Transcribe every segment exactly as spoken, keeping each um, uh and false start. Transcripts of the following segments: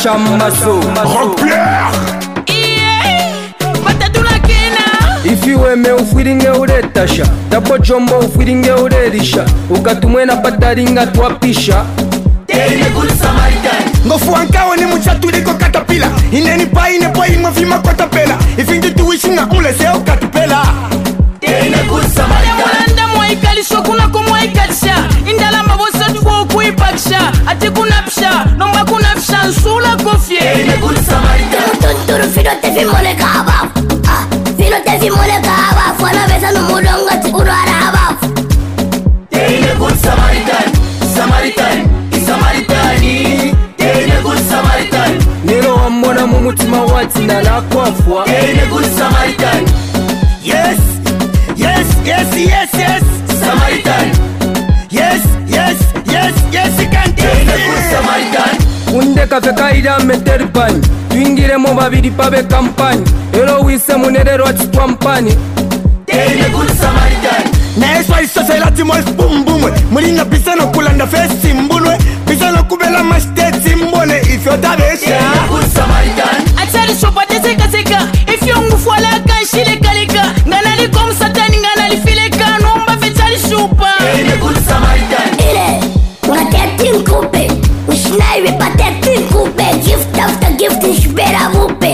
Chamaso Rock-Pierre Ifi weme ufiringe uretasha Tapo chombo ufiringe urerisha Ukatumwena pataringa tuapisha Teine good Samaritan Ngofu ankawo ni mchatuliko katapila Ineni pa ine po imwe fima kwa tapela Ifingi tuwishinga ule seo katupela Teine good Samaritan Mulanda mwaikalisho kuna kumwaikalisha Indala mabosa tuko kuipaksha Ati kunapsha, nomba kunapsha Nsula kofye Teine good Samaritan Tunturu fino te fi mole kaba Fino te fi mole kaba Fwana besa no mudonga ti urara haba Teine good Samaritan Samaritan Samaritani Teine good Samaritan Nero wambona mumutima wati na lakwafwa Teine good Samaritan Yes, yes, yes, yes, yes Samaritan Yes, yes, yes, yes, you can take Teine good Samaritan Kunde kafe kaida meterpani Tuingire mo babiri pabe kampani Ero wise munerero achitwa mpani Teine good Samaritan Na eswa isose lati mo espumbumwe Mulinga pisa no kulanda fesi mbunwe Pisa no kubela mashteti mbone Ifyo tabesha Teine good Samaritan Achari shopa te seka seka Ifyo ngufwala kanshile kalika Ngana li kom satani ngana li fileka Nomba fechari shopa Teine good Samaritan Ile Unateti nkupe Ushinaiwe pateti nkupe Gift after gift nshibera mupe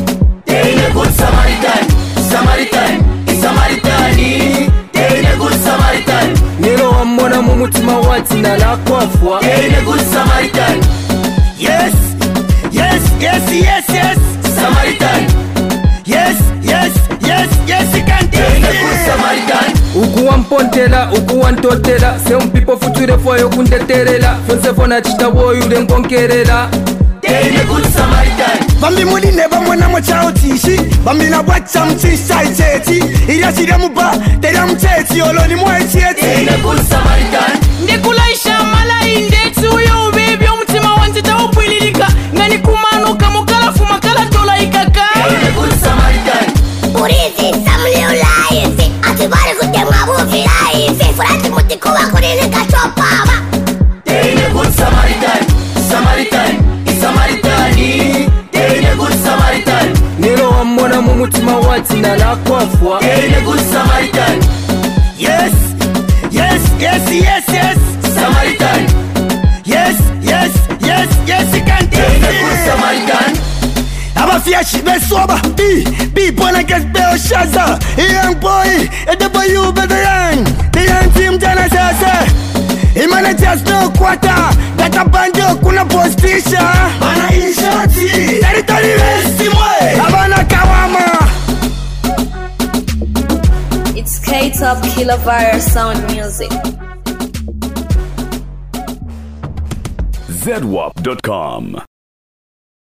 Teine good Samaritan Samaritan Samaritani Teine good Samaritan Nero wambona mumutima wati na lakwafwa Teine good Samaritan Yes, yes, yes, yes, yes Samaritan Yes, yes, yes, yes, you can take Teine good Samaritan Ukuwa mpontela, ukuwa ntotela Se umpipo future fwayo kundeterela Fonse fona chita woyu ule nkonkerela Teine good Samaritan Bambi muli neba mwana mochao tishi Bambi na wacha mchisha icheti Ila shire muba, teria mcheti Oloni mwa icheti Teine good Samaritan Ndekulaisha mala indetu Yo baby umutima wanjita upwililika Ngani kumano kamukala fumakala tola ikaka Teine good Samaritan Urizi samli ulaizi Atibari kutemwa bufi laizi Furati mutikuwa kurini kachopama Teine good Samaritan Samaritan Samaritani Teine good Samaritan Nero wambona mumutima wati na lakwafwa Teine good Samaritan Yes, yes, yes, yes, yes Samaritan Yes, yes, yes, yes, you can take Teine good Samaritan Abafiashi besoba Bi, bi bona get beo shaza Young boy, and the boy you better young The young team jana sasa Imana just no quarter Daka bando kuna postisha Bana inshati Territory westi mwe Abana kawama It's K-Top Killer Virus Sound Music. Z W A P dot com